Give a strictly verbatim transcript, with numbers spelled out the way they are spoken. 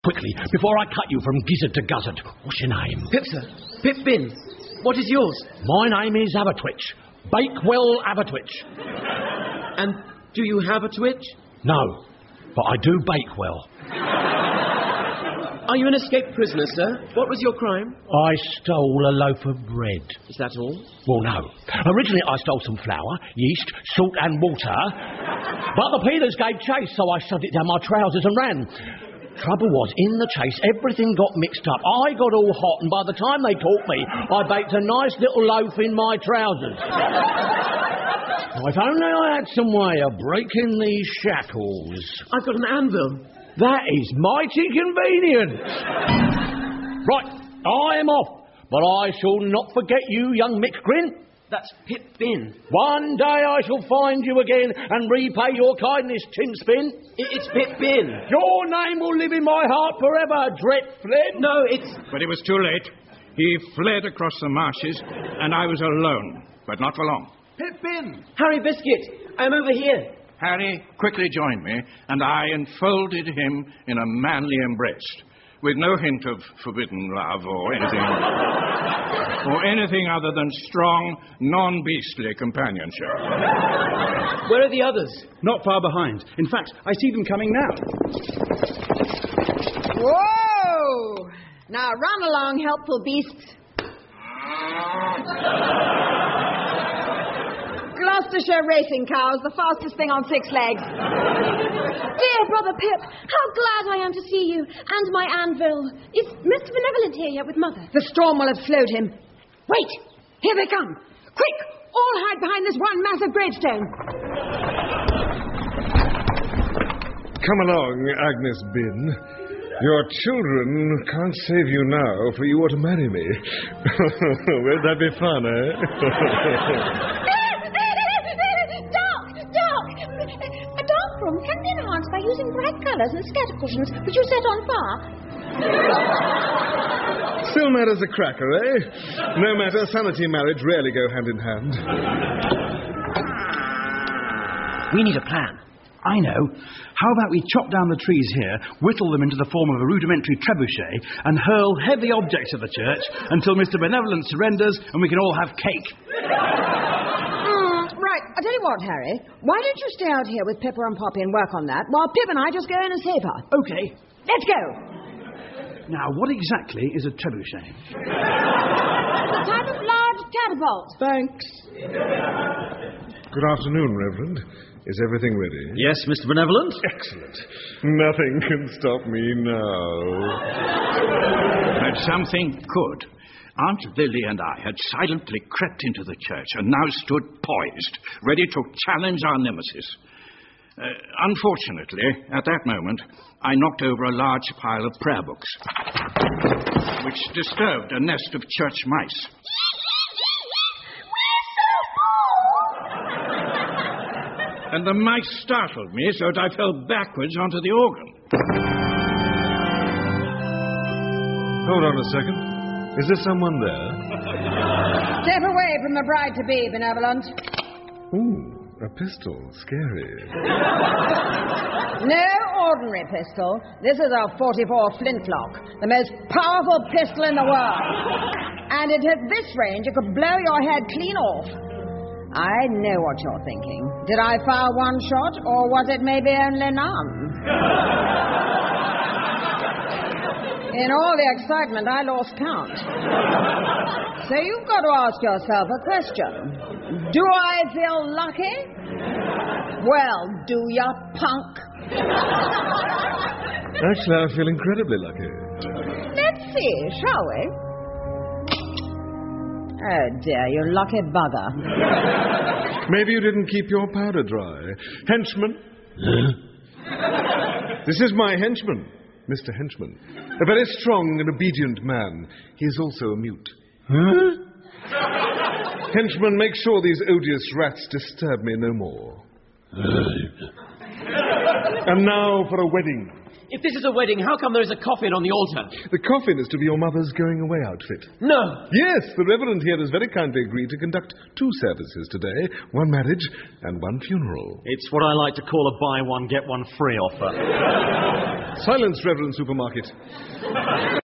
quickly, before I cut you from gizzard to guzzard. What's your name? Pip, sir. Pip Bin. What is yours? My name is Abertwitch. Bakewell Abertwitch. And do you have a twitch? No, but I do bake well. Are you an escaped prisoner, sir? What was your crime? I stole a loaf of bread. Is that all? Well, no. Originally, I stole some flour, yeast, salt and water. But the peelers gave chase, so I shoved it down my trousers and ran. Trouble was, in the chase, everything got mixed up. I got all hot, and by the time they caught me, I baked a nice little loaf in my trousers. Now, if only I had some way of breaking these shackles. I've got an anvil. That is mighty convenient. Right, I am off, but I shall not forget you, young Mick Grin. That's Pip Bin. One day I shall find you again and repay your kindness, Tinspin. It's Pip Bin. Your name will live in my heart forever, Dretflem. No, it's... But it was too late. He fled across the marshes, and I was alone, but not for long. Pip Bin. Harry Biscuit, I'm over here. Harry quickly joined me, and I enfolded him in a manly embrace, with no hint of forbidden love or anything, or anything other than strong, non-beastly companionship. Where are the others? Not far behind. In fact, I see them coming now. Whoa! Now run along, helpful beasts. Gloucestershire racing cows, the fastest thing on six legs. Dear Brother Pip, how glad I am to see you, and my anvil. Is Mister Benevolent here yet with Mother? The storm will have slowed him. Wait! Here they come! Quick! All hide behind this one massive gravestone. Come along, Agnes Bin. Your children can't save you now, for you ought to marry me. Won't that be fun, eh? Can be enhanced by using bright colours and scatter cushions, which you set on fire. Still mad as a cracker, eh? No matter, sanity and marriage rarely go hand in hand. We need a plan. I know. How about we chop down the trees here, whittle them into the form of a rudimentary trebuchet, and hurl heavy objects at the church until Mister Benevolent surrenders and we can all have cake. I'll tell you what, Harry. Why don't you stay out here with Pippa and Poppy and work on that, while Pip and I just go in and save her? Okay. Let's go. Now, what exactly is a trebuchet? A type of large catapult. Thanks. Good afternoon, Reverend. Is everything ready? Yes, Mister Benevolent. Excellent. Nothing can stop me now. But something could. Aunt Lily and I had silently crept into the church and now stood poised, ready to challenge our nemesis. Uh, unfortunately, at that moment, I knocked over a large pile of prayer books, which disturbed a nest of church mice. And the mice startled me so that I fell backwards onto the organ. Hold on a second. Is there someone there? Step away from the bride-to-be, Benevolent. Ooh, a pistol. Scary. No ordinary pistol. This is a forty-four flintlock, the most powerful pistol in the world. And at this range, it could blow your head clean off. I know what you're thinking. Did I fire one shot, or was it maybe only none? In all the excitement, I lost count. So you've got to ask yourself a question. Do I feel lucky? Well, do ya, punk? Actually, I feel incredibly lucky. Let's see, shall we? Oh, dear, you lucky bugger. Maybe you didn't keep your powder dry. Henchman? This is my henchman, Mister Henchman. A very strong and obedient man. He is also a mute. Huh? Henchman, make sure these odious rats disturb me no more. And now for a wedding. If this is a wedding, how come there is a coffin on the altar? The coffin is to be your mother's going-away outfit. No. Yes, the Reverend here has very kindly agreed to conduct two services today, one marriage and one funeral. It's what I like to call a buy one, get one free offer. Silence, Reverend Supermarket.